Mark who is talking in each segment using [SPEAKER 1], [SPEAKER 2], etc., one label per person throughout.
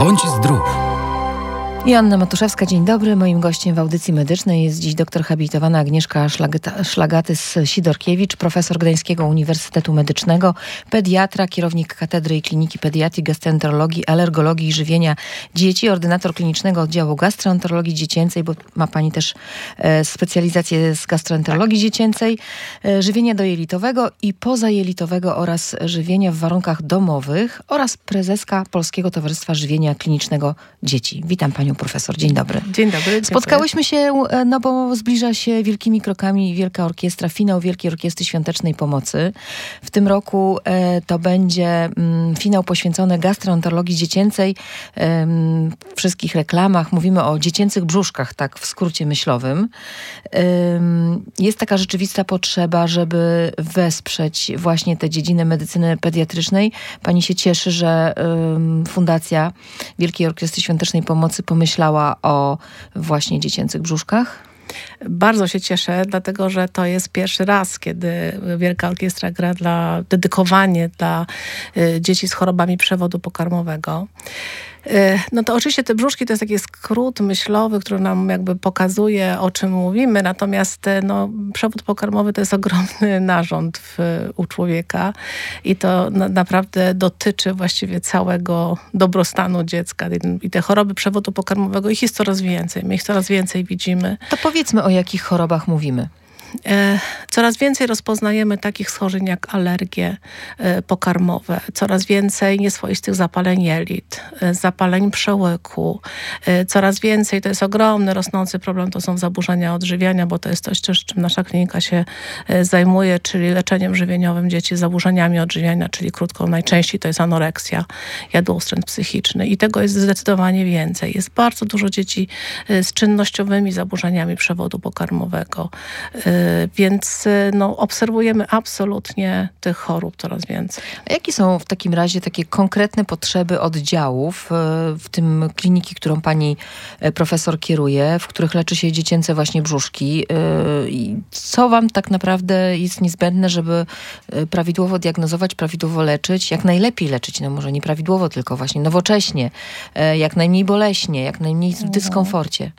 [SPEAKER 1] Bądź zdrów.
[SPEAKER 2] Joanna Matuszewska, dzień dobry. Moim gościem w audycji medycznej jest dziś doktor habilitowana Agnieszka Szlagatys-Sidorkiewicz, profesor Gdańskiego Uniwersytetu Medycznego, pediatra, kierownik Katedry i Kliniki Pediatrii, Gastroenterologii, Alergologii i Żywienia Dzieci, ordynator klinicznego oddziału gastroenterologii dziecięcej, bo ma pani też specjalizację z gastroenterologii dziecięcej, żywienia dojelitowego i pozajelitowego oraz żywienia w warunkach domowych oraz prezeska Polskiego Towarzystwa Żywienia Klinicznego Dzieci. Witam panią profesor. Dzień dobry.
[SPEAKER 3] Dzień dobry.
[SPEAKER 2] Spotkałyśmy się, bo zbliża się wielkimi krokami Wielka Orkiestra, finał Wielkiej Orkiestry Świątecznej Pomocy. W tym roku to będzie finał poświęcony gastroenterologii dziecięcej. W wszystkich reklamach mówimy o dziecięcych brzuszkach, tak w skrócie myślowym. Jest taka rzeczywista potrzeba, żeby wesprzeć właśnie tę dziedzinę medycyny pediatrycznej. Pani się cieszy, że Fundacja Wielkiej Orkiestry Świątecznej Pomocy pomyślała o właśnie dziecięcych brzuszkach?
[SPEAKER 3] Bardzo się cieszę, dlatego że to jest pierwszy raz, kiedy Wielka Orkiestra gra dedykowanie dla dzieci z chorobami przewodu pokarmowego. No to oczywiście te brzuszki to jest taki skrót myślowy, który nam jakby pokazuje, o czym mówimy, natomiast przewód pokarmowy to jest ogromny narząd u człowieka i to naprawdę dotyczy właściwie całego dobrostanu dziecka. I te choroby przewodu pokarmowego, ich jest coraz więcej. My ich coraz więcej widzimy.
[SPEAKER 2] To powiedzmy, o jakich chorobach mówimy.
[SPEAKER 3] Coraz więcej rozpoznajemy takich schorzeń jak alergie pokarmowe, coraz więcej nieswoistych zapaleń jelit, zapaleń przełyku, coraz więcej, to jest ogromny, rosnący problem, to są zaburzenia odżywiania, bo to jest coś, czym nasza klinika się zajmuje, czyli leczeniem żywieniowym dzieci z zaburzeniami odżywiania, czyli krótko, najczęściej to jest anoreksja, jadłostręt psychiczny i tego jest zdecydowanie więcej. Jest bardzo dużo dzieci z czynnościowymi zaburzeniami przewodu pokarmowego. Więc obserwujemy absolutnie tych chorób coraz więcej.
[SPEAKER 2] A jakie są w takim razie takie konkretne potrzeby oddziałów, w tym kliniki, którą pani profesor kieruje, w których leczy się dziecięce właśnie brzuszki? Co wam tak naprawdę jest niezbędne, żeby prawidłowo diagnozować, prawidłowo leczyć, jak najlepiej leczyć, może nie prawidłowo, tylko właśnie nowocześnie, jak najmniej boleśnie, jak najmniej w dyskomforcie?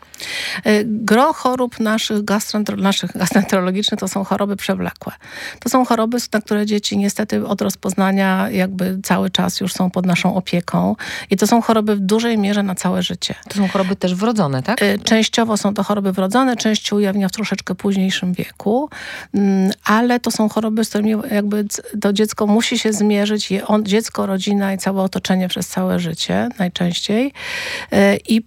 [SPEAKER 3] Gro chorób naszych gastroenterologicznych to są choroby przewlekłe. To są choroby, na które dzieci niestety od rozpoznania jakby cały czas już są pod naszą opieką i to są choroby w dużej mierze na całe życie.
[SPEAKER 2] To są choroby też wrodzone, tak?
[SPEAKER 3] Częściowo są to choroby wrodzone, część się ujawnia w troszeczkę późniejszym wieku, ale to są choroby, z którymi jakby to dziecko musi się zmierzyć, dziecko, rodzina i całe otoczenie przez całe życie najczęściej. I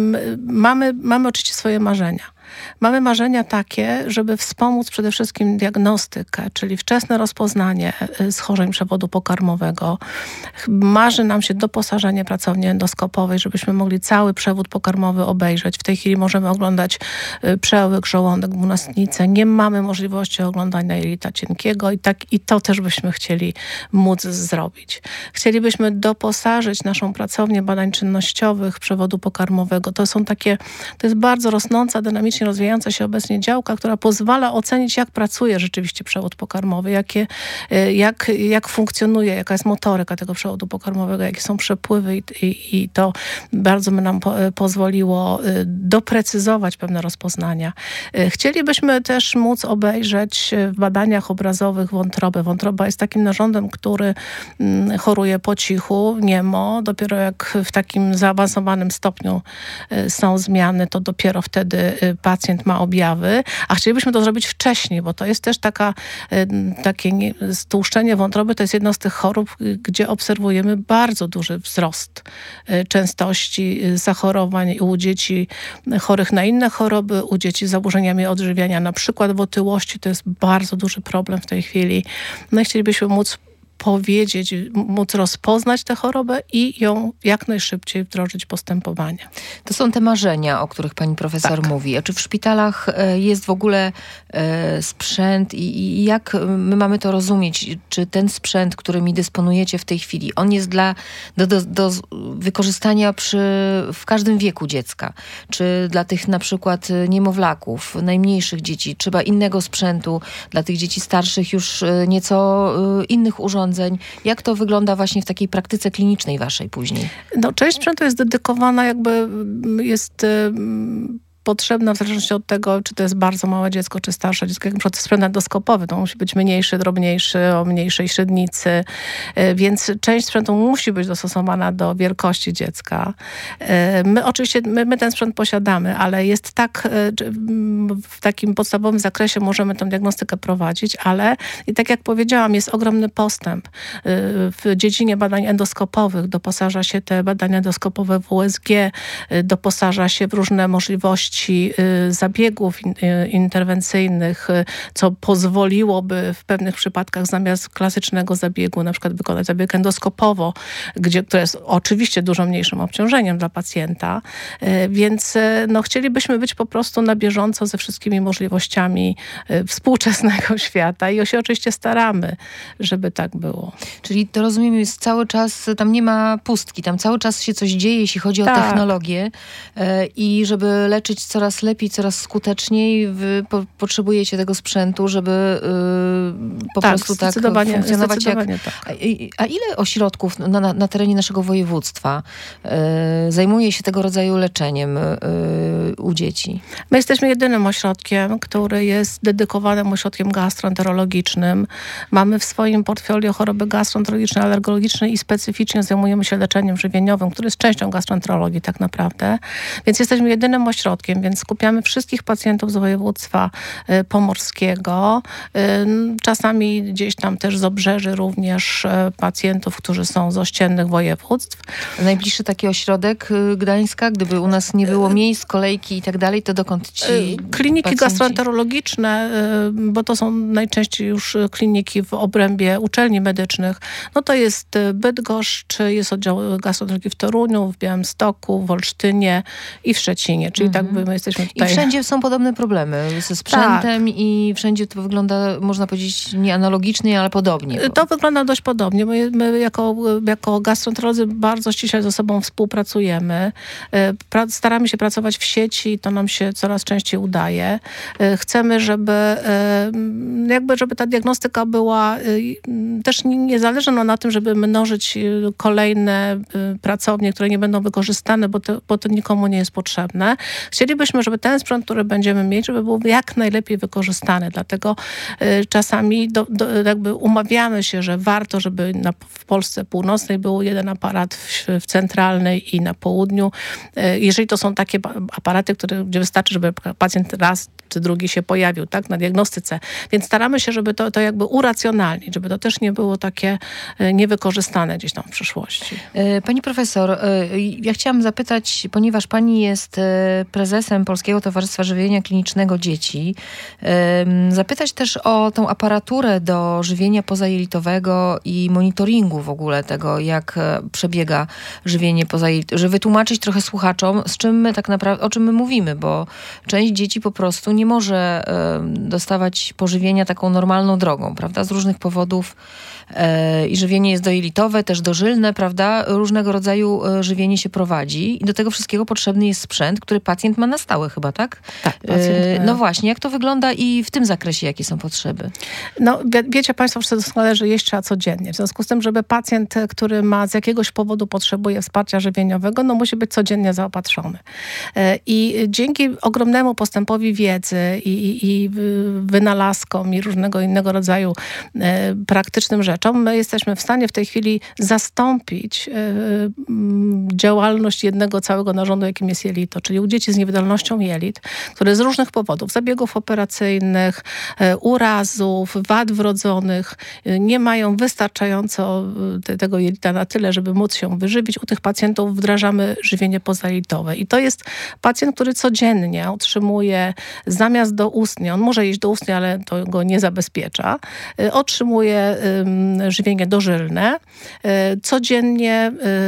[SPEAKER 3] mamy oczywiście swoje marzenia. Mamy marzenia takie, żeby wspomóc przede wszystkim diagnostykę, czyli wczesne rozpoznanie schorzeń przewodu pokarmowego. Marzy nam się doposażenie pracowni endoskopowej, żebyśmy mogli cały przewód pokarmowy obejrzeć. W tej chwili możemy oglądać przełyk, żołądek, dwunastnicę. Nie mamy możliwości oglądania jelita cienkiego i to też byśmy chcieli móc zrobić. Chcielibyśmy doposażyć naszą pracownię badań czynnościowych przewodu pokarmowego. To jest bardzo rosnąca, dynamicznie rozwijająca się obecnie działka, która pozwala ocenić, jak pracuje rzeczywiście przewód pokarmowy, jak funkcjonuje, jaka jest motoryka tego przewodu pokarmowego, jakie są przepływy i to bardzo by nam pozwoliło doprecyzować pewne rozpoznania. Chcielibyśmy też móc obejrzeć w badaniach obrazowych wątrobę. Wątroba jest takim narządem, który choruje po cichu, niemo. Dopiero jak w takim zaawansowanym stopniu są zmiany, to dopiero wtedy pacjent ma objawy, a chcielibyśmy to zrobić wcześniej, bo to jest też takie stłuszczenie wątroby, to jest jedna z tych chorób, gdzie obserwujemy bardzo duży wzrost częstości zachorowań u dzieci chorych na inne choroby, u dzieci z zaburzeniami odżywiania, na przykład w otyłości, to jest bardzo duży problem w tej chwili. No i chcielibyśmy móc rozpoznać tę chorobę i ją jak najszybciej wdrożyć postępowania.
[SPEAKER 2] To są te marzenia, o których pani profesor mówi. A czy w szpitalach jest w ogóle sprzęt i jak my mamy to rozumieć? Czy ten sprzęt, którymi dysponujecie w tej chwili, on jest do wykorzystania w każdym wieku dziecka? Czy dla tych na przykład niemowlaków, najmniejszych dzieci, trzeba innego sprzętu, dla tych dzieci starszych już nieco innych urządzeń? urządzeń. Jak to wygląda właśnie w takiej praktyce klinicznej waszej później?
[SPEAKER 3] No, część sprzętu jest dedykowana, jest potrzebna w zależności od tego, czy to jest bardzo małe dziecko, czy starsze dziecko. Jak na przykład sprzęt endoskopowy, to musi być mniejszy, drobniejszy, o mniejszej średnicy, więc część sprzętu musi być dostosowana do wielkości dziecka. My oczywiście, my ten sprzęt posiadamy, ale jest tak, w takim podstawowym zakresie możemy tę diagnostykę prowadzić, ale i tak jak powiedziałam, jest ogromny postęp w dziedzinie badań endoskopowych. Doposaża się te badania endoskopowe w USG, doposaża się w różne możliwości zabiegów interwencyjnych, co pozwoliłoby w pewnych przypadkach zamiast klasycznego zabiegu na przykład wykonać zabieg endoskopowo, który jest oczywiście dużo mniejszym obciążeniem dla pacjenta, więc chcielibyśmy być po prostu na bieżąco ze wszystkimi możliwościami współczesnego świata i się oczywiście staramy, żeby tak było.
[SPEAKER 2] Czyli to rozumiem, jest cały czas, tam nie ma pustki, tam cały czas się coś dzieje, jeśli chodzi o technologię i żeby leczyć coraz lepiej, coraz skuteczniej, wy potrzebujecie tego sprzętu, żeby po prostu tak funkcjonować. A ile ośrodków na terenie naszego województwa zajmuje się tego rodzaju leczeniem u dzieci?
[SPEAKER 3] My jesteśmy jedynym ośrodkiem, który jest dedykowanym ośrodkiem gastroenterologicznym. Mamy w swoim portfolio choroby gastroenterologiczne, alergologiczne i specyficznie zajmujemy się leczeniem żywieniowym, który jest częścią gastroenterologii tak naprawdę. Więc jesteśmy jedynym ośrodkiem, więc skupiamy wszystkich pacjentów z województwa pomorskiego. Czasami gdzieś tam też z obrzeży również pacjentów, którzy są z ościennych województw.
[SPEAKER 2] Najbliższy taki ośrodek Gdańska, gdyby u nas nie było miejsc, kolejki i tak dalej, to dokąd ci
[SPEAKER 3] kliniki
[SPEAKER 2] pacjenci?
[SPEAKER 3] gastroenterologiczne, bo to są najczęściej już kliniki w obrębie uczelni medycznych. No to jest Bydgoszcz, jest oddział gastroenterologii w Toruniu, w Białymstoku, w Olsztynie i w Szczecinie. Czyli tak my jesteśmy tutaj.
[SPEAKER 2] I wszędzie są podobne problemy ze sprzętem i wszędzie to wygląda, można powiedzieć, nie analogicznie, ale podobnie.
[SPEAKER 3] To wygląda dość podobnie. My jako gastroenterolodzy bardzo ściśle ze sobą współpracujemy. Staramy się pracować w sieci, to nam się coraz częściej udaje. Chcemy, żeby ta diagnostyka była też nie zależy na tym, żeby mnożyć kolejne pracownie, które nie będą wykorzystane, bo to nikomu nie jest potrzebne. Chcielibyśmy, żeby ten sprzęt, który będziemy mieć, żeby był jak najlepiej wykorzystany. Dlatego czasami umawiamy się, że warto, żeby w Polsce północnej był jeden aparat, w centralnej i na południu. Jeżeli to są takie aparaty, gdzie wystarczy, żeby pacjent raz czy drugi się pojawił, tak, na diagnostyce. Więc staramy się, żeby to uracjonalnić, żeby to też nie było takie niewykorzystane gdzieś tam w przyszłości.
[SPEAKER 2] Pani profesor, ja chciałam zapytać, ponieważ pani jest prezesem Polskiego Towarzystwa Żywienia Klinicznego Dzieci, zapytać też o tą aparaturę do żywienia pozajelitowego i monitoringu w ogóle tego, jak przebiega żywienie pozajelitowe, żeby wytłumaczyć trochę słuchaczom, z czym my tak naprawdę, o czym my mówimy, bo część dzieci po prostu nie może dostawać pożywienia taką normalną drogą, prawda? Z różnych powodów i żywienie jest dojelitowe, też dożylne, prawda? Różnego rodzaju żywienie się prowadzi i do tego wszystkiego potrzebny jest sprzęt, który pacjent ma na stałe chyba, tak?
[SPEAKER 3] Tak. Pacjent,
[SPEAKER 2] no właśnie, jak to wygląda i w tym zakresie jakie są potrzeby?
[SPEAKER 3] No wiecie Państwo wszyscy doskonale, że jeść trzeba codziennie. W związku z tym, żeby pacjent, który z jakiegoś powodu potrzebuje wsparcia żywieniowego, musi być codziennie zaopatrzony. I dzięki ogromnemu postępowi wiedzy i wynalazkom i różnego innego rodzaju praktycznym rzeczom, my jesteśmy w stanie w tej chwili zastąpić działalność jednego całego narządu, jakim jest jelito, czyli u dzieci z niewydolnością jelit, które z różnych powodów, zabiegów operacyjnych, urazów, wad wrodzonych, nie mają wystarczająco tego jelita na tyle, żeby móc się wyżywić. U tych pacjentów wdrażamy żywienie pozajelitowe. I to jest pacjent, który codziennie otrzymuje zamiast doustnie, on może jeść doustnie, ale to go nie zabezpiecza, otrzymuje żywienie dożylne. Codziennie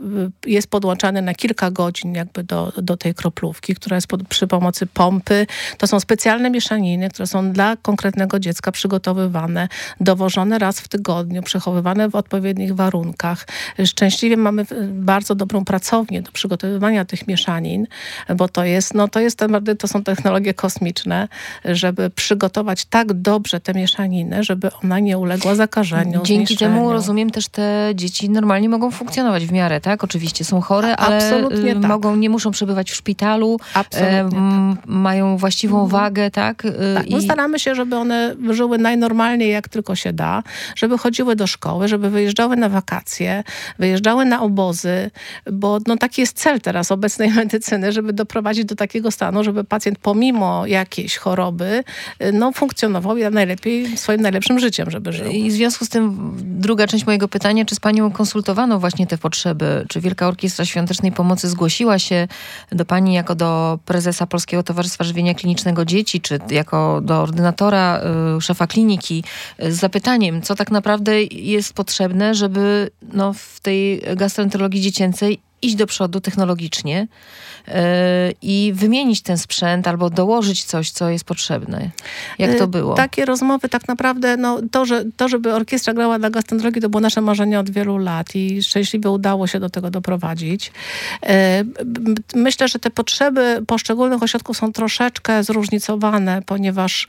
[SPEAKER 3] jest podłączany na kilka godzin jakby do tej kroplówki, która jest przy pomocy pompy. To są specjalne mieszaniny, które są dla konkretnego dziecka przygotowywane, dowożone raz w tygodniu, przechowywane w odpowiednich warunkach. Szczęśliwie mamy bardzo dobrą pracownię do przygotowywania tych mieszanin, bo to są technologie kosmiczne, żeby przygotować tak dobrze tę mieszaninę, żeby ona nie uległa zakażeniu.
[SPEAKER 2] Dzięki temu, rozumiem, też te dzieci normalnie mogą funkcjonować w miarę, tak? Oczywiście są chore, ale
[SPEAKER 3] tak.
[SPEAKER 2] nie muszą przebywać w szpitalu, mają właściwą wagę, tak?
[SPEAKER 3] Tak, my staramy się, żeby one żyły najnormalniej, jak tylko się da, żeby chodziły do szkoły, żeby wyjeżdżały na wakacje, wyjeżdżały na obozy, bo taki jest cel teraz obecnej medycyny, żeby doprowadzić do takiego stanu, żeby pacjent pomimo jakiejś choroby funkcjonował najlepiej swoim najlepszym życiem, żeby żył.
[SPEAKER 2] I w związku z tym druga część mojego pytania, czy z panią konsultowano właśnie te potrzeby? Czy Wielka Orkiestra Świątecznej Pomocy zgłosiła się do pani jako do prezesa Polskiego Towarzystwa Żywienia Klinicznego Dzieci, czy jako do ordynatora, szefa kliniki z zapytaniem, co tak naprawdę jest potrzebne, żeby w tej gastroenterologii dziecięcej iść do przodu technologicznie i wymienić ten sprzęt albo dołożyć coś, co jest potrzebne. Jak to było?
[SPEAKER 3] Takie rozmowy tak naprawdę, żeby orkiestra grała dla gastroenterologii, to było nasze marzenie od wielu lat i szczęśliwie udało się do tego doprowadzić. Myślę, że te potrzeby poszczególnych ośrodków są troszeczkę zróżnicowane, ponieważ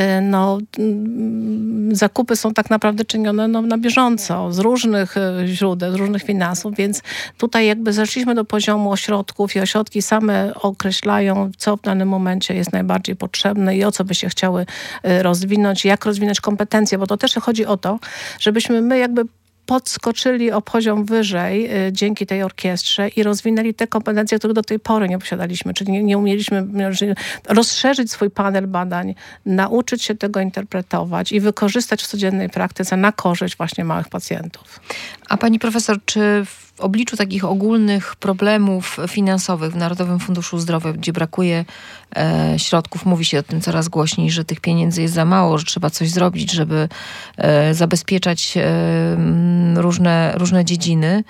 [SPEAKER 3] zakupy są tak naprawdę czynione na bieżąco, z różnych źródeł, z różnych finansów, więc tutaj jakby zeszliśmy do poziomu ośrodków i ośrodki same określają, co w danym momencie jest najbardziej potrzebne i o co by się chciały rozwinąć, jak rozwinąć kompetencje, bo to też chodzi o to, żebyśmy my jakby podskoczyli o poziom wyżej dzięki tej orkiestrze i rozwinęli te kompetencje, których do tej pory nie posiadaliśmy, czyli nie umieliśmy rozszerzyć swój panel badań, nauczyć się tego interpretować i wykorzystać w codziennej praktyce na korzyść właśnie małych pacjentów.
[SPEAKER 2] A pani profesor, czy w obliczu takich ogólnych problemów finansowych w Narodowym Funduszu Zdrowia, gdzie brakuje środków, mówi się o tym coraz głośniej, że tych pieniędzy jest za mało, że trzeba coś zrobić, żeby zabezpieczać różne dziedziny.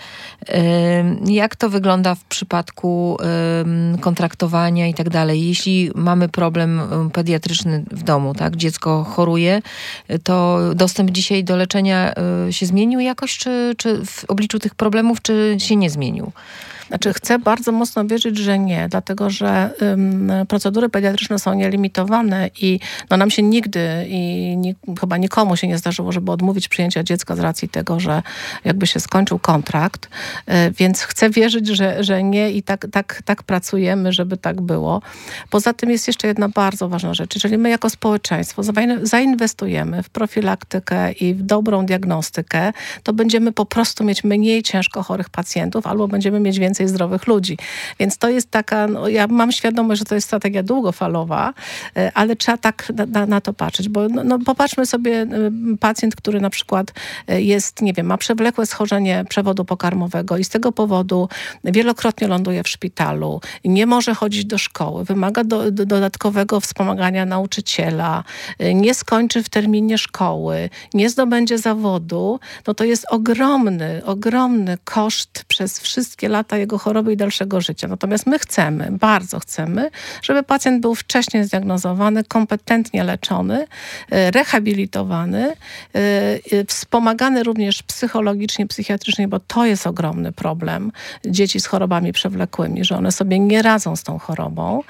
[SPEAKER 2] Jak to wygląda w przypadku kontraktowania i tak dalej? Jeśli mamy problem pediatryczny w domu, tak, dziecko choruje, to dostęp dzisiaj do leczenia się zmienił jakoś, czy w obliczu tych problemów, czy się nie zmienił?
[SPEAKER 3] Znaczy, chcę bardzo mocno wierzyć, że nie, dlatego że procedury pediatryczne są nielimitowane i nam się nigdy chyba nikomu się nie zdarzyło, żeby odmówić przyjęcia dziecka z racji tego, że jakby się skończył kontrakt, więc chcę wierzyć, że nie i tak pracujemy, żeby tak było. Poza tym jest jeszcze jedna bardzo ważna rzecz. Jeżeli my jako społeczeństwo zainwestujemy w profilaktykę i w dobrą diagnostykę, to będziemy po prostu mieć mniej ciężko chorych pacjentów albo będziemy mieć więcej zdrowych ludzi. Więc to jest taka, ja mam świadomość, że to jest strategia długofalowa, ale trzeba tak na to patrzeć, bo popatrzmy sobie, pacjent, który na przykład jest, nie wiem, ma przewlekłe schorzenie przewodu pokarmowego i z tego powodu wielokrotnie ląduje w szpitalu, nie może chodzić do szkoły, wymaga dodatkowego wspomagania nauczyciela, nie skończy w terminie szkoły, nie zdobędzie zawodu, to jest ogromny koszt przez wszystkie lata jego choroby i dalszego życia. Natomiast my bardzo chcemy, żeby pacjent był wcześniej zdiagnozowany, kompetentnie leczony, rehabilitowany, wspomagany również psychologicznie, psychiatrycznie, bo to jest ogromny problem dzieci z chorobami przewlekłymi, że one sobie nie radzą z tą chorobą,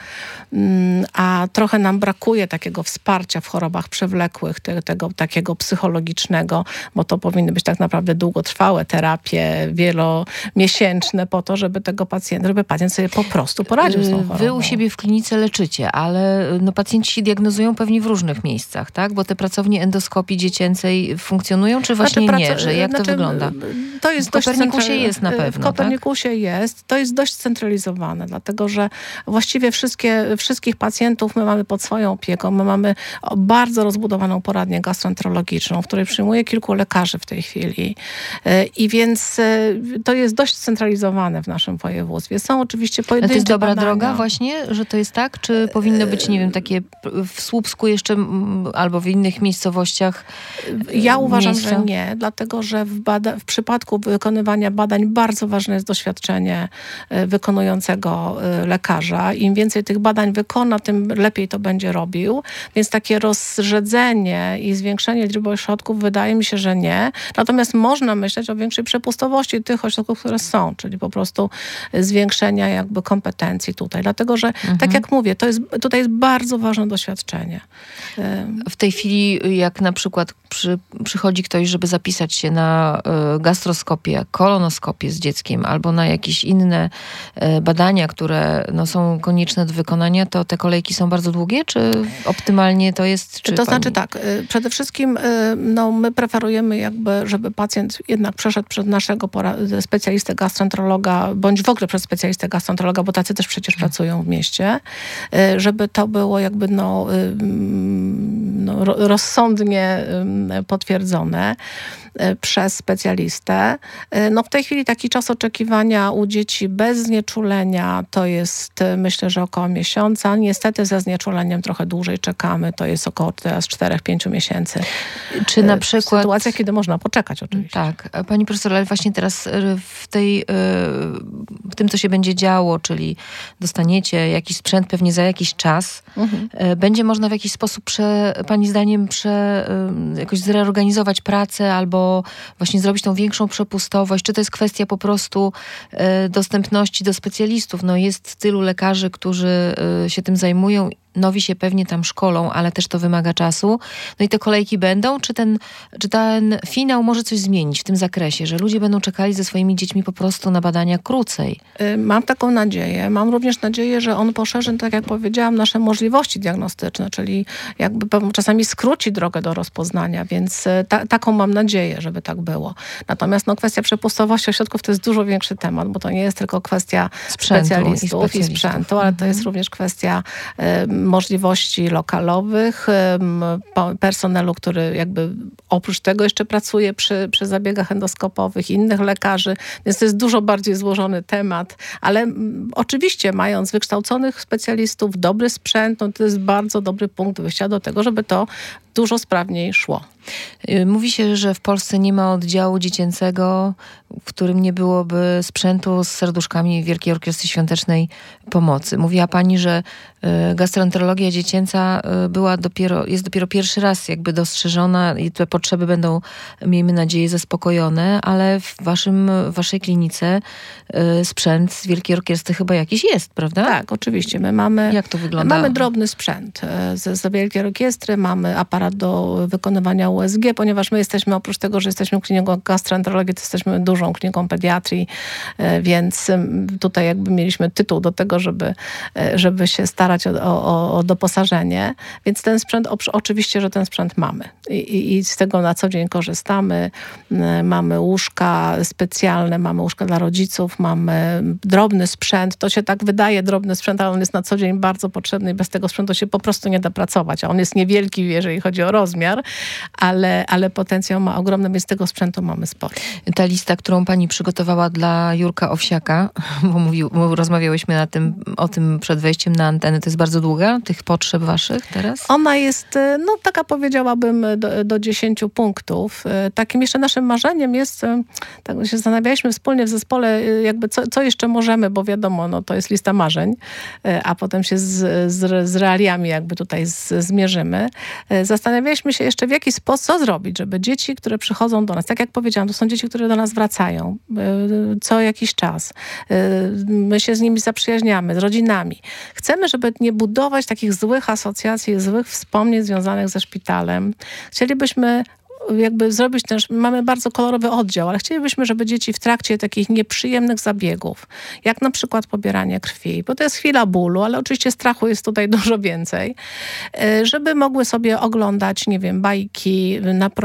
[SPEAKER 3] a trochę nam brakuje takiego wsparcia w chorobach przewlekłych, tego takiego psychologicznego, bo to powinny być tak naprawdę długotrwałe terapie, wielomiesięczne po to, żeby pacjent sobie po prostu poradził z tą chorobą.
[SPEAKER 2] Wy u siebie w klinice leczycie, ale pacjenci się diagnozują pewnie w różnych miejscach, tak? Bo te pracownie endoskopii dziecięcej funkcjonują, czy właśnie nie? Jak to wygląda?
[SPEAKER 3] To jest
[SPEAKER 2] w Kopernikusie jest na pewno,
[SPEAKER 3] w Kopernikusie jest. To jest dość scentralizowane, dlatego że właściwie wszystkich pacjentów my mamy pod swoją opieką. My mamy bardzo rozbudowaną poradnię gastroenterologiczną, w której przyjmuje kilku lekarzy w tej chwili. I więc to jest dość scentralizowane w naszym województwie. Są oczywiście
[SPEAKER 2] A
[SPEAKER 3] pojedyncze
[SPEAKER 2] to jest dobra
[SPEAKER 3] badania.
[SPEAKER 2] droga właśnie, że to jest tak? Czy powinno być, nie wiem, takie w Słupsku jeszcze albo w innych miejscowościach
[SPEAKER 3] Ja uważam,
[SPEAKER 2] miejsca?
[SPEAKER 3] że nie, dlatego że w przypadku wykonywania badań bardzo ważne jest doświadczenie wykonującego lekarza. Im więcej tych badań wykona, tym lepiej to będzie robił. Więc takie rozrzedzenie i zwiększenie liczby ośrodków wydaje mi się, że nie. Natomiast można myśleć o większej przepustowości tych ośrodków, które są, czyli po prostu zwiększenia jakby kompetencji tutaj. Dlatego, że tak jak mówię, tutaj jest bardzo ważne doświadczenie.
[SPEAKER 2] W tej chwili, jak na przykład przychodzi ktoś, żeby zapisać się na gastroskopię, kolonoskopię z dzieckiem albo na jakieś inne badania, które są konieczne do wykonania, to te kolejki są bardzo długie, czy optymalnie to jest? Czy
[SPEAKER 3] to znaczy tak, przede wszystkim my preferujemy jakby, żeby pacjent jednak przeszedł przez naszego specjalistę gastroenterologa, bądź w ogóle przez specjalistę gastroenterologa, bo tacy też przecież pracują w mieście, żeby to było jakby rozsądnie potwierdzone przez specjalistę. W tej chwili taki czas oczekiwania u dzieci bez znieczulenia to jest, myślę, że około miesiąca. Niestety ze znieczuleniem trochę dłużej czekamy. To jest około teraz 4-5 miesięcy.
[SPEAKER 2] Czy na przykład...
[SPEAKER 3] Sytuacja, kiedy można poczekać oczywiście.
[SPEAKER 2] Tak. Pani profesor, ale właśnie teraz w tym, co się będzie działo, czyli dostaniecie jakiś sprzęt pewnie za jakiś czas, będzie można w jakiś sposób pani zdaniem jakoś zreorganizować pracę albo właśnie zrobić tą większą przepustowość? Czy to jest kwestia po prostu dostępności do specjalistów? Jest tylu lekarzy, którzy się tym zajmują, nowi się pewnie tam szkolą, ale też to wymaga czasu. I te kolejki będą? Czy ten finał może coś zmienić w tym zakresie, że ludzie będą czekali ze swoimi dziećmi po prostu na badania krócej?
[SPEAKER 3] Mam taką nadzieję. Mam również nadzieję, że on poszerzy, tak jak powiedziałam, nasze możliwości diagnostyczne, czyli jakby czasami skróci drogę do rozpoznania, więc taką mam nadzieję, żeby tak było. Natomiast kwestia przepustowości ośrodków to jest dużo większy temat, bo to nie jest tylko kwestia specjalistów i sprzętu, ale to jest również kwestia możliwości lokalowych, personelu, który jakby oprócz tego jeszcze pracuje przy zabiegach endoskopowych, innych lekarzy, więc to jest dużo bardziej złożony temat, ale oczywiście mając wykształconych specjalistów, dobry sprzęt, to jest bardzo dobry punkt wyjścia do tego, żeby to dużo sprawniej szło.
[SPEAKER 2] Mówi się, że w Polsce nie ma oddziału dziecięcego, w którym nie byłoby sprzętu z serduszkami Wielkiej Orkiestry Świątecznej Pomocy. Mówiła pani, że gastroenterologia dziecięca jest dopiero pierwszy raz jakby dostrzeżona i te potrzeby będą, miejmy nadzieję, zaspokojone, ale w waszej klinice sprzęt z Wielkiej Orkiestry chyba jakiś jest, prawda?
[SPEAKER 3] Tak, oczywiście. My mamy...
[SPEAKER 2] Jak to wygląda?
[SPEAKER 3] Mamy drobny sprzęt z Wielkiej Orkiestry, mamy aparat do wykonywania USG, ponieważ my jesteśmy, oprócz tego, że jesteśmy kliniką gastroenterologii, to jesteśmy dużą kliniką pediatrii, więc tutaj jakby mieliśmy tytuł do tego, żeby się starać o doposażenie. Więc ten sprzęt, oczywiście, że ten sprzęt mamy. I z tego na co dzień korzystamy. Mamy łóżka specjalne, mamy łóżka dla rodziców, mamy drobny sprzęt. To się tak wydaje, drobny sprzęt, ale on jest na co dzień bardzo potrzebny i bez tego sprzętu się po prostu nie da pracować. A on jest niewielki, jeżeli chodzi o rozmiar, ale potencjał ma ogromny, więc tego sprzętu mamy sporo.
[SPEAKER 2] Ta lista, którą pani przygotowała dla Jurka Owsiaka, bo rozmawiałyśmy o tym przed wejściem na antenę, to jest bardzo długa, tych potrzeb waszych teraz?
[SPEAKER 3] Ona jest, taka powiedziałabym, do 10 punktów. Takim jeszcze naszym marzeniem jest, tak się zastanawialiśmy wspólnie w zespole, jakby co jeszcze możemy, bo wiadomo, to jest lista marzeń, a potem się z realiami jakby tutaj zmierzymy. Zastanawialiśmy się jeszcze w jaki sposób, co zrobić, żeby dzieci, które przychodzą do nas, tak jak powiedziałam, to są dzieci, które do nas wracają co jakiś czas. My się z nimi zaprzyjaźniamy, z rodzinami. Chcemy, żeby nie budować takich złych asocjacji, złych wspomnień związanych ze szpitalem. Chcielibyśmy jakby zrobić też, mamy bardzo kolorowy oddział, ale chcielibyśmy, żeby dzieci w trakcie takich nieprzyjemnych zabiegów, jak na przykład pobieranie krwi, bo to jest chwila bólu, ale oczywiście strachu jest tutaj dużo więcej, żeby mogły sobie oglądać, nie wiem, bajki,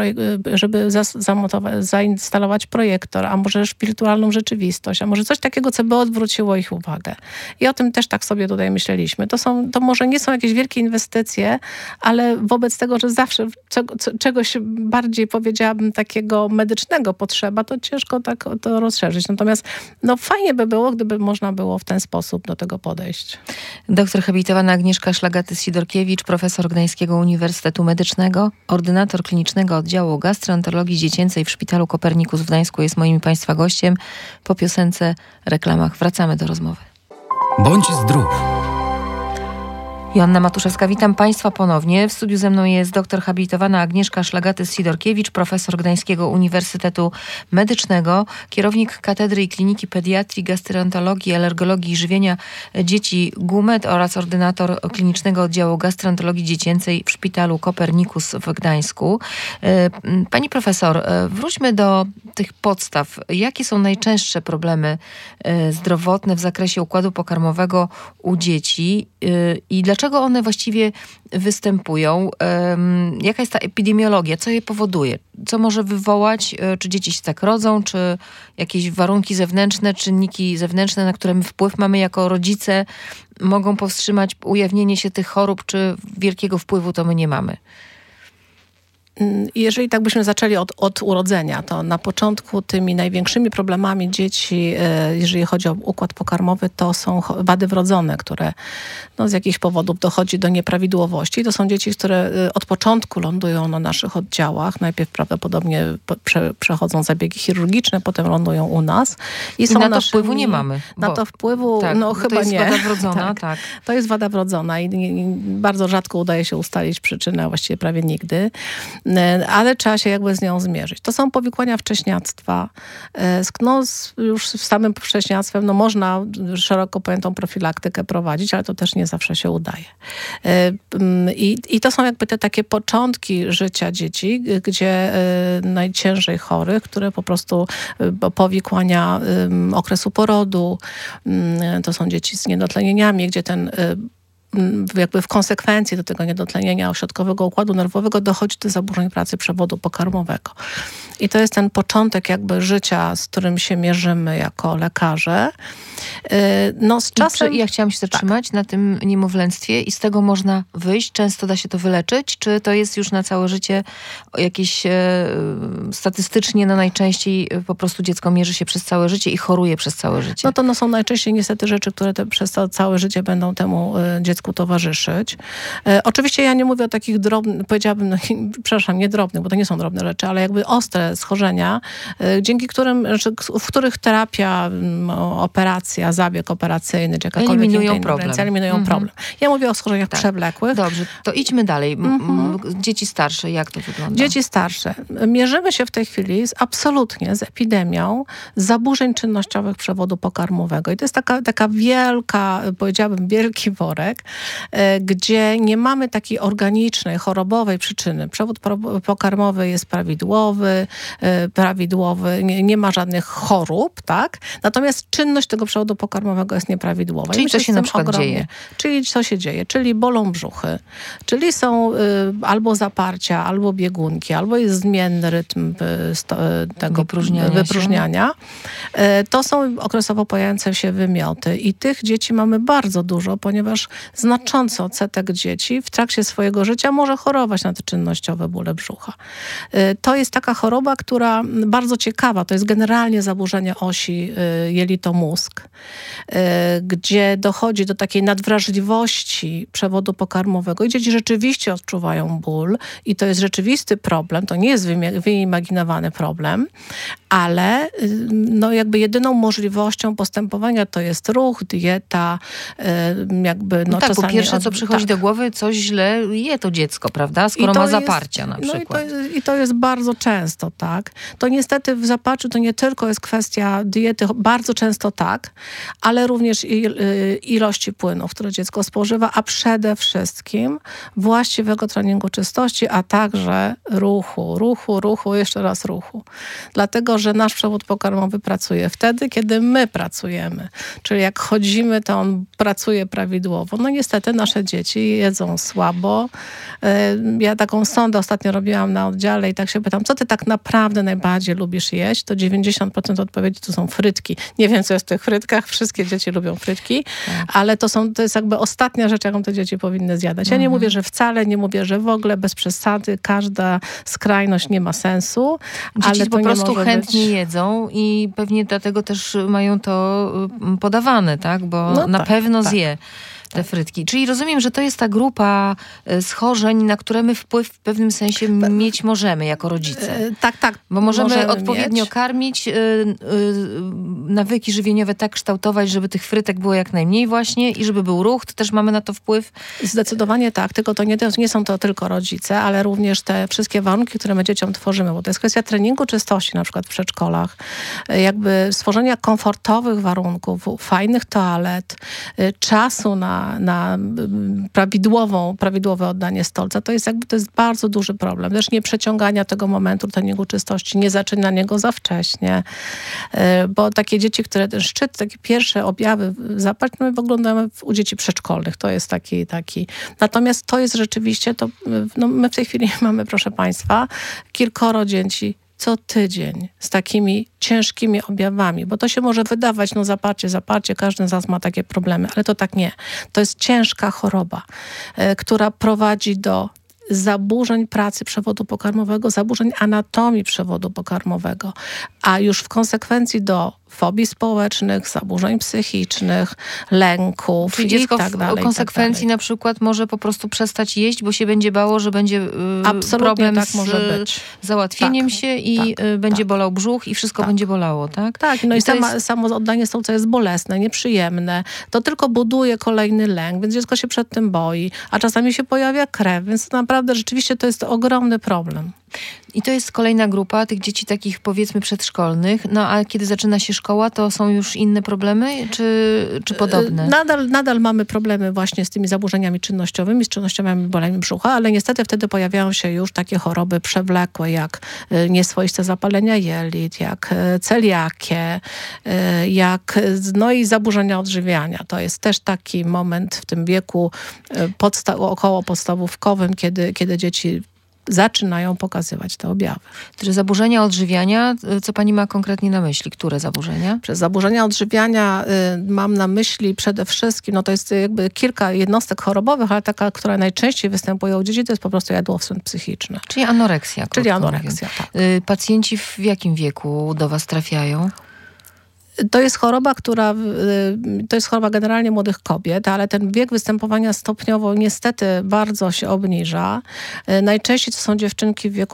[SPEAKER 3] żeby zainstalować projektor, a może wirtualną rzeczywistość, a może coś takiego, co by odwróciło ich uwagę. I o tym też tak sobie tutaj myśleliśmy. To może nie są jakieś wielkie inwestycje, ale wobec tego, że zawsze czegoś bardziej bardziej, powiedziałabym, takiego medycznego potrzeba, to ciężko tak to rozszerzyć. Natomiast fajnie by było, gdyby można było w ten sposób do tego podejść.
[SPEAKER 2] Doktor habilitowana Agnieszka Szlagaty-Sidorkiewicz, profesor Gdańskiego Uniwersytetu Medycznego, ordynator klinicznego oddziału gastroenterologii dziecięcej w Szpitalu Kopernikus w Gdańsku jest moim Państwa gościem. Po piosence, reklamach wracamy do rozmowy.
[SPEAKER 1] Bądź zdrów.
[SPEAKER 2] Joanna Matuszewska, witam Państwa ponownie. W studiu ze mną jest doktor habilitowana Agnieszka Szlagaty-Sidorkiewicz, profesor Gdańskiego Uniwersytetu Medycznego, kierownik Katedry i Kliniki Pediatrii, Gastroenterologii, Alergologii i Żywienia Dzieci GUMED oraz ordynator klinicznego oddziału gastroenterologii dziecięcej w Szpitalu Kopernikus w Gdańsku. Pani profesor, wróćmy do tych podstaw. Jakie są najczęstsze problemy zdrowotne w zakresie układu pokarmowego u dzieci i dlaczego one właściwie występują? Jaka jest ta epidemiologia? Co je powoduje? Co może wywołać? Czy dzieci się tak rodzą? Czy jakieś warunki zewnętrzne, czynniki zewnętrzne, na które my wpływ mamy jako rodzice, mogą powstrzymać ujawnienie się tych chorób? Czy wielkiego wpływu to my nie mamy?
[SPEAKER 3] Jeżeli tak byśmy zaczęli od urodzenia, to na początku tymi największymi problemami dzieci, jeżeli chodzi o układ pokarmowy, to są wady wrodzone, które z jakichś powodów dochodzi do nieprawidłowości. To są dzieci, które od początku lądują na naszych oddziałach. Najpierw prawdopodobnie przechodzą zabiegi chirurgiczne, potem lądują u nas.
[SPEAKER 2] I na to wpływu nie mamy.
[SPEAKER 3] Na to wpływu chyba nie.
[SPEAKER 2] To jest wada wrodzona, tak.
[SPEAKER 3] To jest wada wrodzona i bardzo rzadko udaje się ustalić przyczynę, a właściwie prawie nigdy. Ale trzeba się jakby z nią zmierzyć. To są powikłania wcześniactwa. Już z samym wcześniactwem można szeroko pojętą profilaktykę prowadzić, ale to też nie zawsze się udaje. I to są jakby te takie początki życia dzieci, gdzie najciężej chorych, które po prostu powikłania okresu porodu, to są dzieci z niedotlenieniami, gdzie ten jakby w konsekwencji do tego niedotlenienia ośrodkowego układu nerwowego dochodzi do zaburzeń pracy przewodu pokarmowego. I to jest ten początek jakby życia, z którym się mierzymy jako lekarze. Z czasem...
[SPEAKER 2] Ja chciałam się zatrzymać na tym niemowlęctwie i z tego można wyjść. Często da się to wyleczyć? Czy to jest już na całe życie jakieś statystycznie najczęściej po prostu dziecko mierzy się przez całe życie i choruje przez całe życie?
[SPEAKER 3] To są najczęściej niestety rzeczy, które przez to całe życie będą temu dziecku towarzyszyć. Oczywiście ja nie mówię o takich drobnych, powiedziałabym, przepraszam, nie drobnych, bo to nie są drobne rzeczy, ale jakby ostre schorzenia, dzięki którym, w których terapia, operacja, zabieg operacyjny, czy jakakolwiek
[SPEAKER 2] eliminują problem.
[SPEAKER 3] Ja mówię o schorzeniach przewlekłych.
[SPEAKER 2] Dobrze, to idźmy dalej. Dzieci starsze, jak to wygląda?
[SPEAKER 3] Dzieci starsze. Mierzymy się w tej chwili absolutnie z epidemią zaburzeń czynnościowych przewodu pokarmowego. I to jest taka wielka, powiedziałabym, wielki worek, gdzie nie mamy takiej organicznej, chorobowej przyczyny. Przewód pokarmowy jest prawidłowy, nie ma żadnych chorób, tak? Natomiast czynność tego przewodu pokarmowego jest nieprawidłowa.
[SPEAKER 2] Czyli co się na przykład dzieje?
[SPEAKER 3] Czyli co się dzieje? Czyli bolą brzuchy, czyli są albo zaparcia, albo biegunki, albo jest zmienny rytm tego wypróżniania. To są okresowo pojawiające się wymioty i tych dzieci mamy bardzo dużo, ponieważ znaczący odsetek dzieci w trakcie swojego życia może chorować na te czynnościowe bóle brzucha. To jest taka choroba, która bardzo ciekawa, to jest generalnie zaburzenie osi jelito-mózg, gdzie dochodzi do takiej nadwrażliwości przewodu pokarmowego i dzieci rzeczywiście odczuwają ból i to jest rzeczywisty problem, to nie jest wyimaginowany problem, ale jakby jedyną możliwością postępowania to jest ruch, dieta, jakby
[SPEAKER 2] tak, bo pierwsze co przychodzi do głowy, coś źle je to dziecko, prawda? Skoro ma zaparcia na przykład.
[SPEAKER 3] I to jest bardzo często, tak. To niestety w zaparciu to nie tylko jest kwestia diety, bardzo często tak, ale również ilości płynów, które dziecko spożywa, a przede wszystkim właściwego treningu czystości, a także ruchu, jeszcze raz ruchu. Dlatego, że nasz przewód pokarmowy pracuje wtedy, kiedy my pracujemy. Czyli jak chodzimy, to on pracuje prawidłowo. niestety nasze dzieci jedzą słabo. Ja taką sondę ostatnio robiłam na oddziale i tak się pytam, co ty tak naprawdę najbardziej lubisz jeść? To 90% odpowiedzi to są frytki. Nie wiem, co jest w tych frytkach. Wszystkie dzieci lubią frytki, ale to jest jakby ostatnia rzecz, jaką te dzieci powinny zjadać. Ja nie mówię, że wcale, nie mówię, że w ogóle, bez przesady. Każda skrajność nie ma sensu.
[SPEAKER 2] Dzieci
[SPEAKER 3] ale
[SPEAKER 2] po prostu chętnie jedzą i pewnie dlatego też mają to podawane, tak? Bo na pewno zje te frytki. Czyli rozumiem, że to jest ta grupa schorzeń, na które my wpływ w pewnym sensie mieć możemy jako rodzice.
[SPEAKER 3] Tak.
[SPEAKER 2] Bo możemy odpowiednio karmić, nawyki żywieniowe tak kształtować, żeby tych frytek było jak najmniej właśnie i żeby był ruch, to też mamy na to wpływ.
[SPEAKER 3] Zdecydowanie tak, tylko to nie są to tylko rodzice, ale również te wszystkie warunki, które my dzieciom tworzymy, bo to jest kwestia treningu czystości, na przykład w przedszkolach, jakby stworzenia komfortowych warunków, fajnych toalet, czasu na prawidłowe oddanie stolca. To jest bardzo duży problem. Też nie przeciągania tego momentu treningu czystości, nie zaczynania go za wcześnie, bo takie dzieci, które ten szczyt, takie pierwsze objawy zapaść, my oglądamy u dzieci przedszkolnych. To jest taki. Natomiast to jest rzeczywiście, my w tej chwili mamy, proszę Państwa, kilkoro dzieci co tydzień z takimi ciężkimi objawami, bo to się może wydawać, zaparcie, każdy z nas ma takie problemy, ale to tak nie. To jest ciężka choroba, która prowadzi do zaburzeń pracy przewodu pokarmowego, zaburzeń anatomii przewodu pokarmowego, a już w konsekwencji do fobii społecznych, zaburzeń psychicznych, lęków.
[SPEAKER 2] Czyli dziecko
[SPEAKER 3] i tak dalej,
[SPEAKER 2] w konsekwencji na przykład może po prostu przestać jeść, bo się będzie bało, że będzie problem
[SPEAKER 3] tak może być.
[SPEAKER 2] Załatwieniem się i będzie bolał brzuch i wszystko będzie bolało, tak?
[SPEAKER 3] Tak, no i samo oddanie stolca jest bolesne, nieprzyjemne. To tylko buduje kolejny lęk, więc dziecko się przed tym boi, a czasami się pojawia krew, więc naprawdę rzeczywiście to jest ogromny problem.
[SPEAKER 2] I to jest kolejna grupa tych dzieci takich powiedzmy przedszkolnych. No a kiedy zaczyna się szkoła, to są już inne problemy czy podobne?
[SPEAKER 3] Nadal mamy problemy właśnie z tymi zaburzeniami czynnościowymi, z czynnościowymi bolami brzucha, ale niestety wtedy pojawiają się już takie choroby przewlekłe, jak nieswoiste zapalenia jelit, jak celiakię, i zaburzenia odżywiania. To jest też taki moment w tym wieku około podstawówkowym, kiedy dzieci zaczynają pokazywać te objawy.
[SPEAKER 2] Czy zaburzenia odżywiania, co pani ma konkretnie na myśli? Które zaburzenia?
[SPEAKER 3] Przez zaburzenia odżywiania mam na myśli przede wszystkim, to jest jakby kilka jednostek chorobowych, ale taka, która najczęściej występuje u dzieci, to jest po prostu jadłowstręt psychiczny.
[SPEAKER 2] Czyli anoreksja.
[SPEAKER 3] Czyli anoreksja, tak.
[SPEAKER 2] Pacjenci w jakim wieku do was trafiają?
[SPEAKER 3] To jest choroba, generalnie młodych kobiet, ale ten wiek występowania stopniowo niestety bardzo się obniża. Najczęściej to są dziewczynki w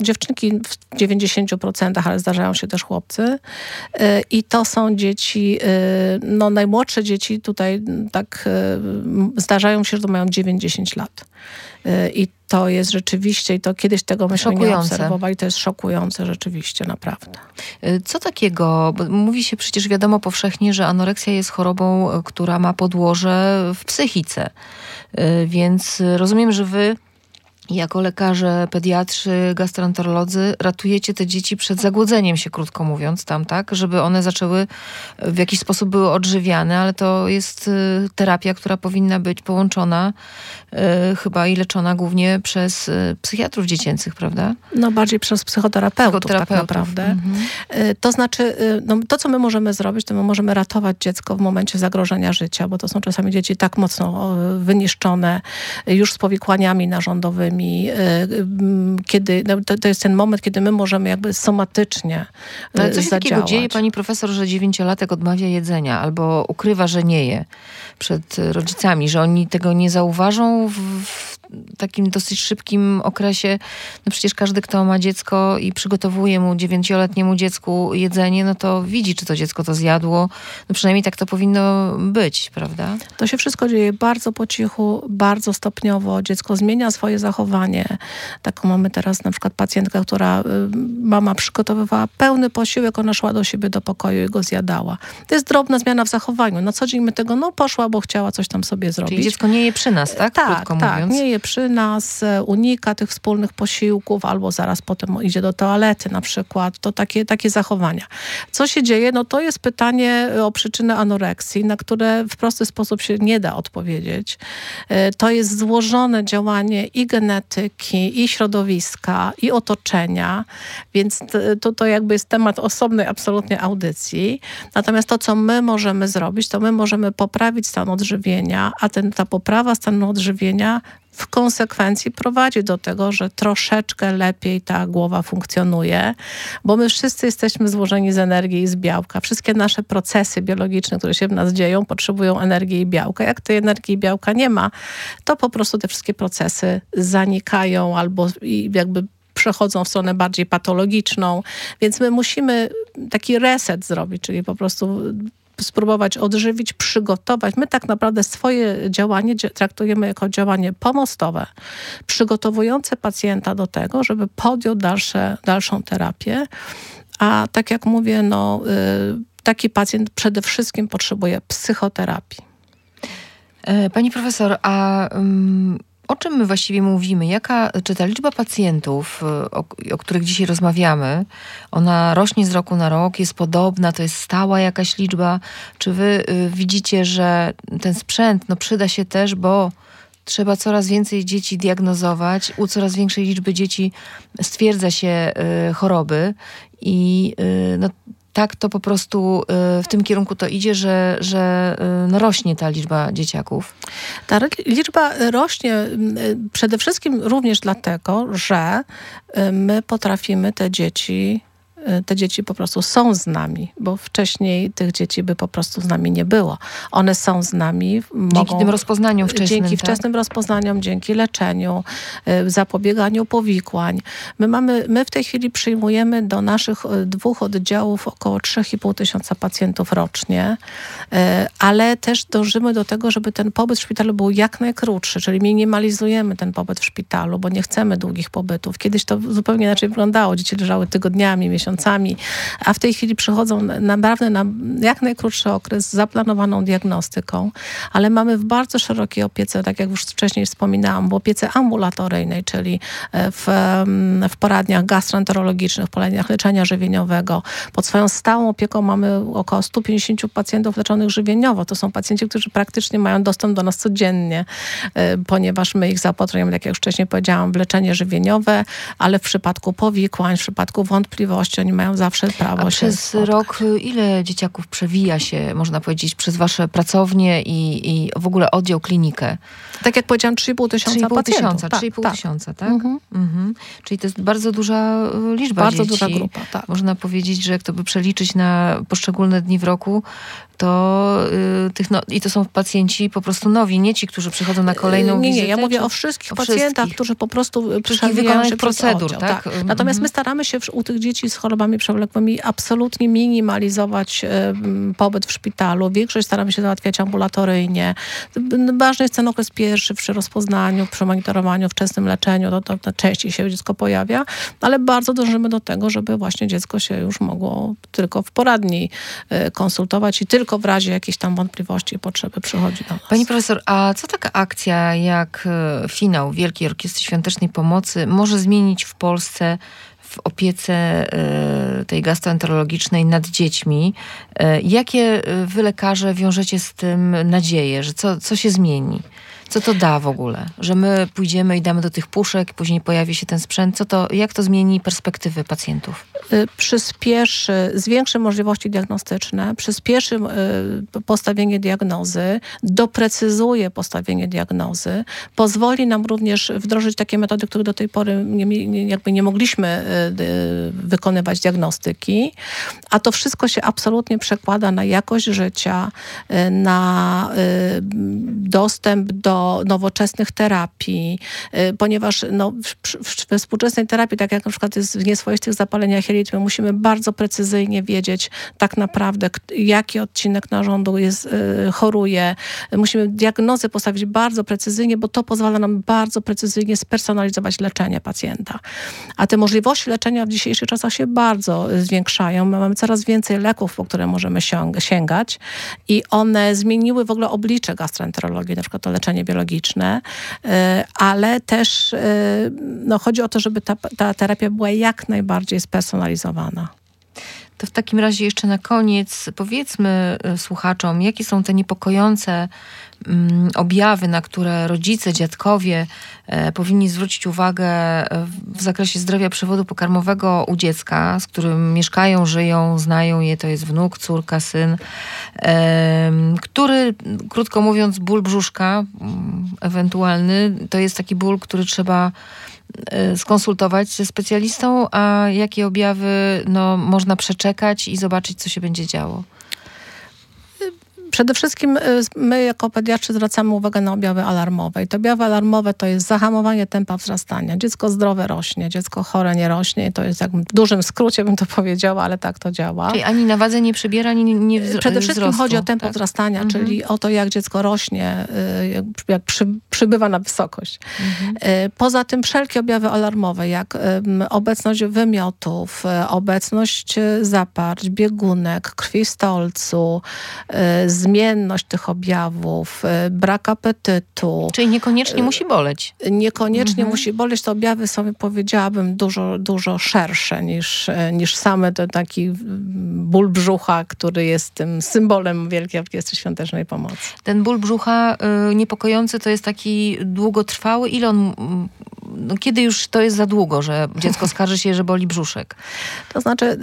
[SPEAKER 3] 90%, ale zdarzają się też chłopcy. I to są dzieci, najmłodsze dzieci tutaj zdarzają się, że to mają 9-10 lat. I to jest rzeczywiście, i to kiedyś tego myśmy nie obserwowali, to jest szokujące rzeczywiście, naprawdę.
[SPEAKER 2] Co takiego, bo mówi się przecież wiadomo powszechnie, że anoreksja jest chorobą, która ma podłoże w psychice. Więc rozumiem, że wy jako lekarze, pediatrzy, gastroenterolodzy ratujecie te dzieci przed zagłodzeniem się, krótko mówiąc, tam, tak? Żeby one zaczęły, w jakiś sposób były odżywiane, ale to jest terapia, która powinna być połączona chyba i leczona głównie przez psychiatrów dziecięcych, prawda?
[SPEAKER 3] Bardziej przez psychoterapeutów. Tak naprawdę. To znaczy, to co my możemy zrobić, to my możemy ratować dziecko w momencie zagrożenia życia, bo to są czasami dzieci tak mocno wyniszczone już z powikłaniami narządowymi, kiedy to jest ten moment, kiedy my możemy jakby somatycznie
[SPEAKER 2] ale co się
[SPEAKER 3] zadziałać.
[SPEAKER 2] Takiego dzieje, pani profesor, że 9-latek odmawia jedzenia albo ukrywa, że nie je przed rodzicami, że oni tego nie zauważą w takim dosyć szybkim okresie? No przecież każdy, kto ma dziecko i przygotowuje mu 9-letniemu dziecku jedzenie, to widzi, czy to dziecko to zjadło. Przynajmniej tak to powinno być, prawda?
[SPEAKER 3] To się wszystko dzieje bardzo po cichu, bardzo stopniowo. Dziecko zmienia swoje zachowanie. Taką mamy teraz na przykład pacjentkę, która mama przygotowywała pełny posiłek, ona szła do siebie do pokoju i go zjadała. To jest drobna zmiana w zachowaniu. Na co dzień my tego, poszła, bo chciała coś tam sobie zrobić.
[SPEAKER 2] Czyli dziecko nie je przy nas, tak? Krótko mówiąc.
[SPEAKER 3] Nie je przy nas, unika tych wspólnych posiłków, albo zaraz potem idzie do toalety na przykład. To takie zachowania. Co się dzieje? No to jest pytanie o przyczynę anoreksji, na które w prosty sposób się nie da odpowiedzieć. To jest złożone działanie i genetyki, i środowiska, i otoczenia, więc to jakby jest temat osobnej absolutnie audycji. Natomiast to, co my możemy zrobić, to my możemy poprawić stan odżywienia, a ta poprawa stanu odżywienia w konsekwencji prowadzi do tego, że troszeczkę lepiej ta głowa funkcjonuje, bo my wszyscy jesteśmy złożeni z energii i z białka. Wszystkie nasze procesy biologiczne, które się w nas dzieją, potrzebują energii i białka. Jak tej energii i białka nie ma, to po prostu te wszystkie procesy zanikają albo jakby przechodzą w stronę bardziej patologiczną. Więc my musimy taki reset zrobić, czyli po prostu spróbować odżywić, przygotować. My tak naprawdę swoje działanie traktujemy jako działanie pomostowe, przygotowujące pacjenta do tego, żeby podjął dalszą terapię. A tak jak mówię, taki pacjent przede wszystkim potrzebuje psychoterapii.
[SPEAKER 2] Pani profesor, o czym my właściwie mówimy? Czy ta liczba pacjentów, o których dzisiaj rozmawiamy, ona rośnie z roku na rok, jest podobna, to jest stała jakaś liczba? Czy wy widzicie, że ten sprzęt przyda się też, bo trzeba coraz więcej dzieci diagnozować, u coraz większej liczby dzieci stwierdza się choroby i tak to po prostu w tym kierunku to idzie, że rośnie ta liczba dzieciaków.
[SPEAKER 3] Ta liczba rośnie przede wszystkim również dlatego, że my potrafimy te dzieci po prostu są z nami, bo wcześniej tych dzieci by po prostu z nami nie było. One są z nami.
[SPEAKER 2] Dzięki tym rozpoznaniom wczesnym.
[SPEAKER 3] Dzięki wczesnym rozpoznaniom, dzięki leczeniu, zapobieganiu powikłań. My w tej chwili przyjmujemy do naszych 2 oddziałów około 3,5 tysiąca pacjentów rocznie, ale też dążymy do tego, żeby ten pobyt w szpitalu był jak najkrótszy, czyli minimalizujemy ten pobyt w szpitalu, bo nie chcemy długich pobytów. Kiedyś to zupełnie inaczej wyglądało. Dzieci leżały tygodniami, miesiącami, a w tej chwili przychodzą naprawdę na jak najkrótszy okres z zaplanowaną diagnostyką, ale mamy w bardzo szerokiej opiece, tak jak już wcześniej wspominałam, w opiece ambulatoryjnej, czyli w poradniach gastroenterologicznych, w poradniach leczenia żywieniowego. Pod swoją stałą opieką mamy około 150 pacjentów leczonych żywieniowo. To są pacjenci, którzy praktycznie mają dostęp do nas codziennie, ponieważ my ich zaopatrujemy, tak jak już wcześniej powiedziałam, w leczenie żywieniowe, ale w przypadku powikłań, w przypadku wątpliwości, oni mają zawsze prawo
[SPEAKER 2] przez rok ile dzieciaków przewija się, można powiedzieć, przez wasze pracownie i w ogóle oddział, klinikę?
[SPEAKER 3] Tak jak powiedziałam, 3,5 tysiąca pacjentów.
[SPEAKER 2] 3,5 tysiąca, tak? Czyli to jest bardzo duża liczba dzieci.
[SPEAKER 3] Bardzo duża grupa, tak.
[SPEAKER 2] Można powiedzieć, że jak to by przeliczyć na poszczególne dni w roku, to i to są pacjenci po prostu nowi, nie ci, którzy przychodzą na kolejną wizytę.
[SPEAKER 3] Nie, ja mówię o wszystkich pacjentach, którzy po prostu przewijają się
[SPEAKER 2] procedur, tak?
[SPEAKER 3] Natomiast my staramy się u tych dzieci z chorobami przewlekłymi absolutnie minimalizować pobyt w szpitalu. Większość staramy się załatwiać ambulatoryjnie. Ważny jest ten okres pierwszy przy rozpoznaniu, przy monitorowaniu, wczesnym leczeniu. To częściej się dziecko pojawia, ale bardzo dążymy do tego, żeby właśnie dziecko się już mogło tylko w poradni konsultować i tylko w razie jakiejś tam wątpliwości i potrzeby przychodzi do nas.
[SPEAKER 2] Pani profesor, a co taka akcja jak finał Wielkiej Orkiestry Świątecznej Pomocy może zmienić w Polsce w opiece tej gastroenterologicznej nad dziećmi? Jakie wy, lekarze, wiążecie z tym nadzieję, że co się zmieni? Co to da w ogóle? Że my pójdziemy i damy do tych puszek, później pojawi się ten sprzęt. Jak to zmieni perspektywy pacjentów?
[SPEAKER 3] Zwiększy możliwości diagnostyczne, przyspieszy postawienie diagnozy, doprecyzuje postawienie diagnozy, pozwoli nam również wdrożyć takie metody, których do tej pory nie mogliśmy wykonywać diagnostyki, a to wszystko się absolutnie przekłada na jakość życia, na dostęp do nowoczesnych terapii, ponieważ we współczesnej terapii, tak jak na przykład jest w nieswoistych zapaleniach jelit, my musimy bardzo precyzyjnie wiedzieć tak naprawdę, jaki odcinek narządu choruje. Musimy diagnozę postawić bardzo precyzyjnie, bo to pozwala nam bardzo precyzyjnie spersonalizować leczenie pacjenta. A te możliwości leczenia w dzisiejszych czasach się bardzo zwiększają. My mamy coraz więcej leków, po które możemy sięgać i one zmieniły w ogóle oblicze gastroenterologii, na przykład to leczenie biologiczne, ale też chodzi o to, żeby ta terapia była jak najbardziej spersonalizowana.
[SPEAKER 2] To w takim razie jeszcze na koniec powiedzmy słuchaczom, jakie są te niepokojące objawy, na które rodzice, dziadkowie powinni zwrócić uwagę w zakresie zdrowia przewodu pokarmowego u dziecka, z którym mieszkają, żyją, znają je, to jest wnuk, córka, syn, który, krótko mówiąc, ból brzuszka ewentualny, to jest taki ból, który trzeba skonsultować ze specjalistą, a jakie objawy można przeczekać i zobaczyć, co się będzie działo?
[SPEAKER 3] Przede wszystkim my jako pediatrzy zwracamy uwagę na objawy alarmowe. I te objawy alarmowe to jest zahamowanie tempa wzrastania. Dziecko zdrowe rośnie, dziecko chore nie rośnie. To jest w dużym skrócie bym to powiedziała, ale tak to działa.
[SPEAKER 2] Czyli ani na wadze nie przybiera, ani nie wzrostu.
[SPEAKER 3] Przede wszystkim chodzi o tempo wzrastania, czyli o to, jak dziecko rośnie, jak przybywa na wysokość. Poza tym wszelkie objawy alarmowe, jak obecność wymiotów, obecność zaparć, biegunek, krwi w stolcu, zmienność tych objawów, brak apetytu.
[SPEAKER 2] Czyli niekoniecznie musi boleć.
[SPEAKER 3] Niekoniecznie musi boleć. Te objawy są, powiedziałabym, dużo szersze niż same taki ból brzucha, który jest tym symbolem Wielkiej Orkiestry Świątecznej Pomocy.
[SPEAKER 2] Ten ból brzucha niepokojący to jest taki długotrwały. Ile on... kiedy już to jest za długo, że dziecko skarży się, że boli brzuszek?
[SPEAKER 3] To znaczy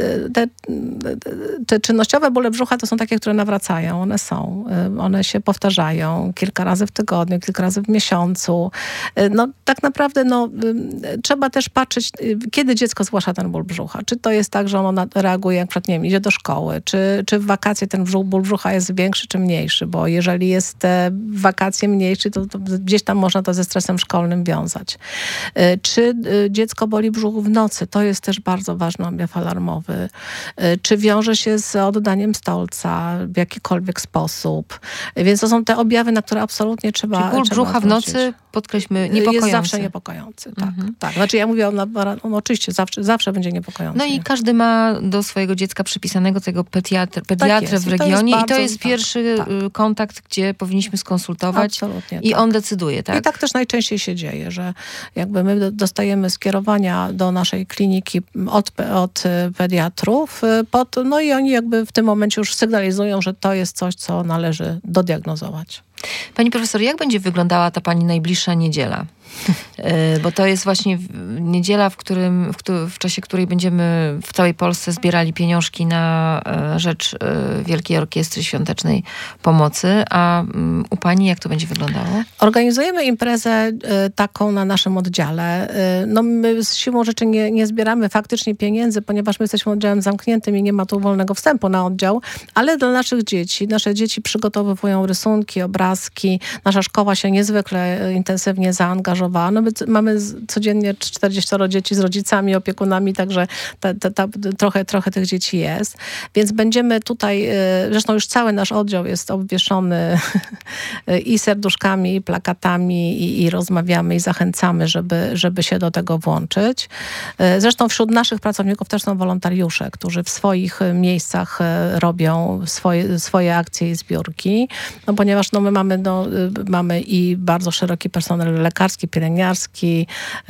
[SPEAKER 3] te czynnościowe bóle brzucha to są takie, które nawracają. One się powtarzają kilka razy w tygodniu, kilka razy w miesiącu. Tak naprawdę trzeba też patrzeć, kiedy dziecko zgłasza ten ból brzucha. Czy to jest tak, że ono reaguje, jak przykład, nie wiem, idzie do szkoły, czy w wakacje ten ból brzucha jest większy czy mniejszy, bo jeżeli jest w wakacje mniejszy, to gdzieś tam można to ze stresem szkolnym wiązać. Czy dziecko boli brzuch w nocy? To jest też bardzo ważny objaw alarmowy. Czy wiąże się z oddaniem stolca w jakikolwiek sposób? Więc to są te objawy, na które absolutnie trzeba...
[SPEAKER 2] Czyli ból brzucha w nocy, podkreślmy, niepokojący.
[SPEAKER 3] Jest zawsze niepokojący, tak. Znaczy ja mówię, on oczywiście zawsze będzie niepokojący.
[SPEAKER 2] No i każdy ma do swojego dziecka przypisanego tego pediatrę w regionie i to jest pierwszy kontakt, gdzie powinniśmy skonsultować.
[SPEAKER 3] Absolutnie,
[SPEAKER 2] i on decyduje, tak?
[SPEAKER 3] I tak też najczęściej się dzieje, że jakby my dostajemy skierowania do naszej kliniki od pediatrów, i oni jakby w tym momencie już sygnalizują, że to jest coś, co należy dodiagnozować.
[SPEAKER 2] Pani profesor, jak będzie wyglądała ta pani najbliższa niedziela? Bo to jest właśnie niedziela, w czasie której będziemy w całej Polsce zbierali pieniążki na rzecz Wielkiej Orkiestry Świątecznej Pomocy. A u pani jak to będzie wyglądało?
[SPEAKER 3] Organizujemy imprezę taką na naszym oddziale. My z siłą rzeczy nie zbieramy faktycznie pieniędzy, ponieważ my jesteśmy oddziałem zamkniętym i nie ma tu wolnego wstępu na oddział, ale dla naszych dzieci. Nasze dzieci przygotowują rysunki, obrazki. Nasza szkoła się niezwykle intensywnie zaangażowała. My mamy codziennie 40 dzieci z rodzicami, opiekunami, także trochę tych dzieci jest. Więc będziemy tutaj, zresztą już cały nasz oddział jest obwieszony i serduszkami, i plakatami, i rozmawiamy, i zachęcamy, żeby się do tego włączyć. Zresztą wśród naszych pracowników też są wolontariusze, którzy w swoich miejscach robią swoje akcje i zbiórki, ponieważ my mamy i bardzo szeroki personel lekarski, pielęgniarski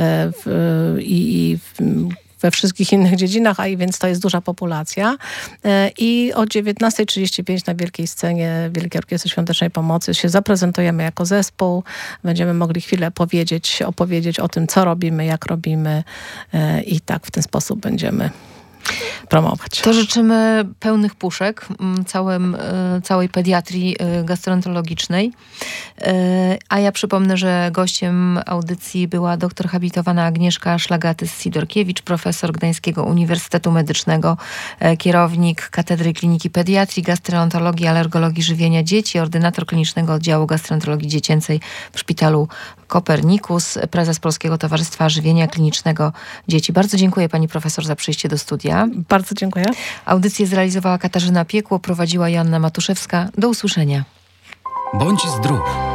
[SPEAKER 3] i we wszystkich innych dziedzinach, więc to jest duża populacja. I o 19:35 na wielkiej scenie Wielkiej Orkiestry Świątecznej Pomocy się zaprezentujemy jako zespół. Będziemy mogli chwilę opowiedzieć o tym, co robimy, jak robimy i tak w ten sposób będziemy promować.
[SPEAKER 2] To życzymy pełnych puszek całej pediatrii gastroenterologicznej. A ja przypomnę, że gościem audycji była doktor habilitowana Agnieszka Szlagatys-Sidorkiewicz, profesor Gdańskiego Uniwersytetu Medycznego, kierownik Katedry Kliniki Pediatrii, Gastroenterologii, Alergologii Żywienia Dzieci, ordynator klinicznego oddziału gastroenterologii dziecięcej w Szpitalu Kopernikus, prezes Polskiego Towarzystwa Żywienia Klinicznego Dzieci. Bardzo dziękuję pani profesor za przyjście do studia.
[SPEAKER 3] Bardzo dziękuję.
[SPEAKER 2] Audycję zrealizowała Katarzyna Piekło, prowadziła Joanna Matuszewska. Do usłyszenia.
[SPEAKER 1] Bądź zdrów.